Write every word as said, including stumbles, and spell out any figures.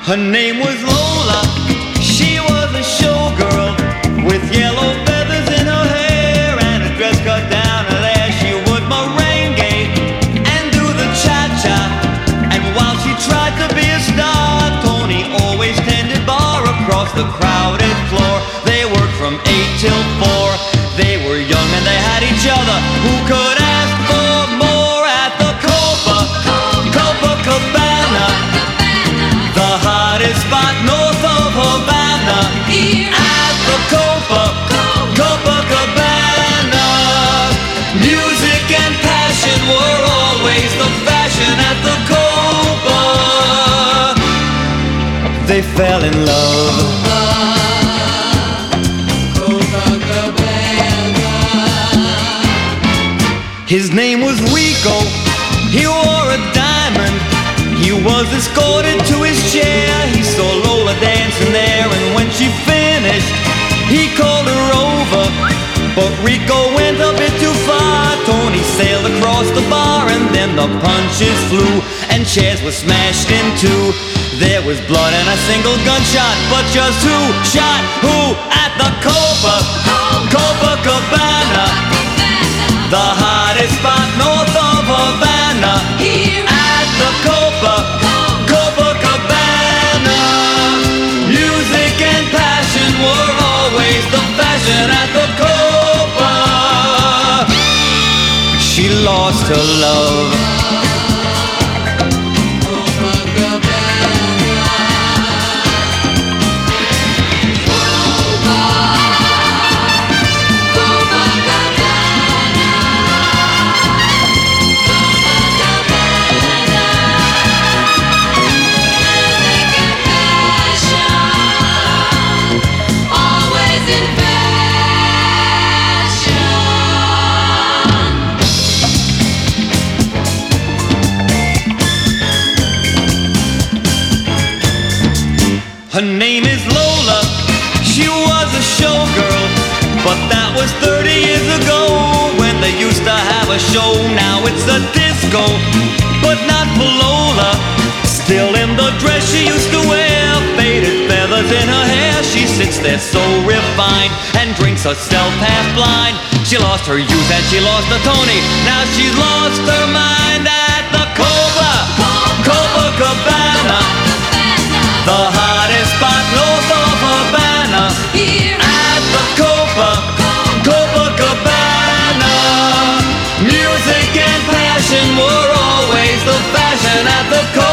Her name was Lola, she was a showgirl with yellow feathers in her hair and a dress cut down to there. She would merengue and do the cha-cha, and while she tried to be a star, Tony always tended bar across the crowded floor. They worked from eight till four. They were young and they had each other. Who could ask for more at the Copa, Copacabana, the hottest spot north of Havana? At the Copa, Copacabana, music and passion were always the fashion at the Copa. They fell in love. His name was Rico, he wore a diamond. He was escorted to his chair. He saw Lola dancing there, and when she finished, he called her over. But Rico went a bit too far. Tony sailed across the bar, and then the punches flew, and chairs were smashed in two. There was blood and a single gunshot, but just who shot who at the Copa, Copacabana, the hottest spot north of Havana? At the Copa, Copacabana, music and passion were always the fashion at the Copa. She lost her love. Her name is Lola, she was a showgirl, but that was thirty years ago, when they used to have a show. Now it's a disco, but not for Lola. Still in the dress she used to wear, faded feathers in her hair. She sits there so refined and drinks herself half blind. She lost her youth and she lost her Tony. Now she's lost her mind at the Copa, Copacabana, the hottest spot north of Havana. At the Copa, Copacabana, music and passion were always the fashion at the Copa.